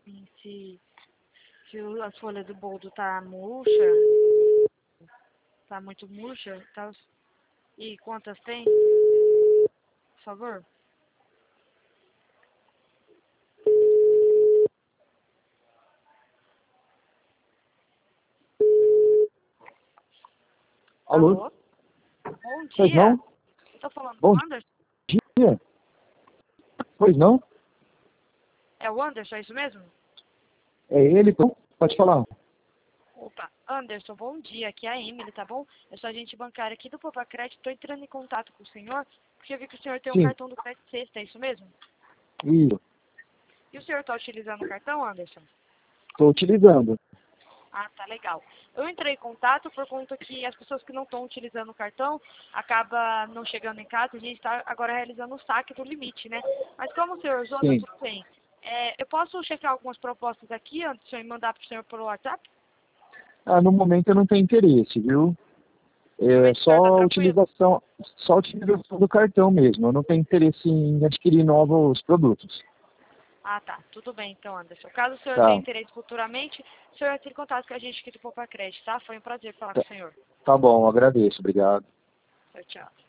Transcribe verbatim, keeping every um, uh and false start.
Se, se o- as folhas do boldo tá murcha, tá muito murcha, tá, e quantas tem? Por favor. Alô? Alô? Bom Pois dia. não? Eu tô falando com Bom o Anderson. dia. Pois não? É o Anderson, é isso mesmo? É ele? Pode falar. Opa, Anderson, bom dia. Aqui é a Emily, tá bom? Eu sou agente bancária aqui do Poupa Crédito. Tô entrando em contato com o senhor, porque eu vi que o senhor tem um Sim. cartão do Crédito Sexta, é isso mesmo? Isso. E o senhor tá utilizando o cartão, Anderson? Estou utilizando. Ah, tá legal. Eu entrei em contato por conta que as pessoas que não estão utilizando o cartão acabam não chegando em casa, a gente está agora realizando o saque do limite, né? Mas como o senhor usou, tá Sim. tudo bem. É, eu posso checar algumas propostas aqui, Anderson, e mandar para o senhor pelo WhatsApp? Ah, no momento eu não tenho interesse, viu? No É momento o senhor só tá a tranquilo? utilização, só a utilização do cartão mesmo. Eu não tenho interesse em adquirir novos produtos. Ah, tá. Tudo bem, então, Anderson. Caso o senhor tenha Tá. interesse futuramente, o senhor entre em contato com a gente aqui do Poupa Crédito, tá? Foi um prazer falar com Tá, o senhor. tá bom, agradeço. Obrigado. Tchau, tchau.